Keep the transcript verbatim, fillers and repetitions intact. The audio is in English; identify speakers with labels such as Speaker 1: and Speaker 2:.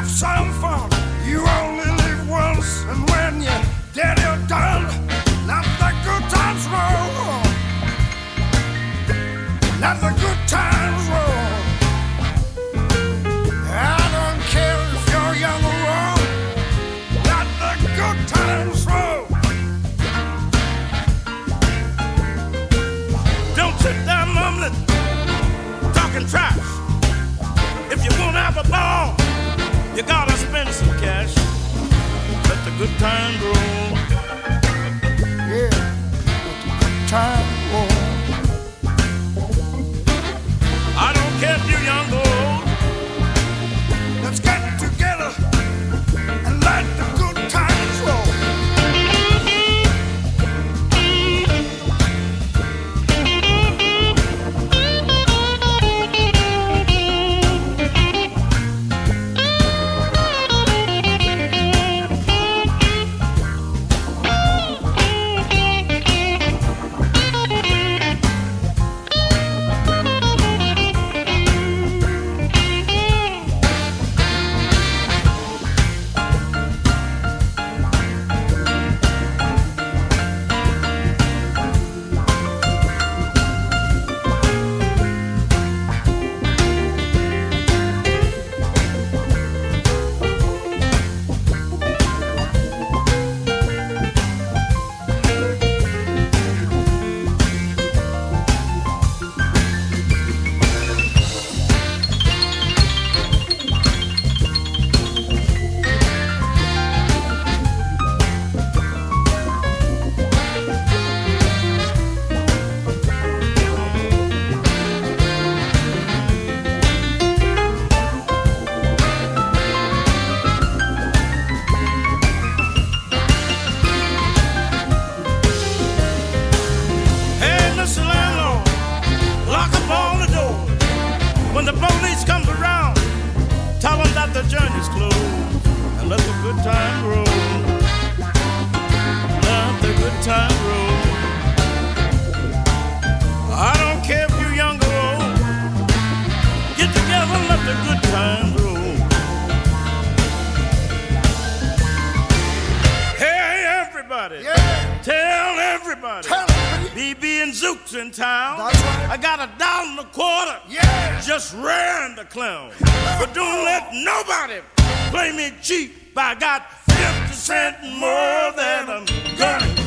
Speaker 1: some fun. You only live once, and when you're dead, you're done. Let the good times roll. Let the good times roll. I don't care if you're young or old. Let the good times roll. Don't sit there mumbling, talking trash. If you wanna have a ball, you gotta spend some cash. Let the good time roll. Yeah, let the good time roll. I don't care if you're young or old. Let's get together and let the good times roll. When the police come around, tell them that the journey's closed, and let the good time roll. Let the good time roll. I don't care if you're young or old. Get together and let the good time roll. Hey, everybody. Yeah. Tell everybody. Tell B B and Zook's in town. That's right. I got a dollar and a quarter. Yeah. Just ran the clown. But don't let nobody play me cheap. I got fifty cents more than I'm gonna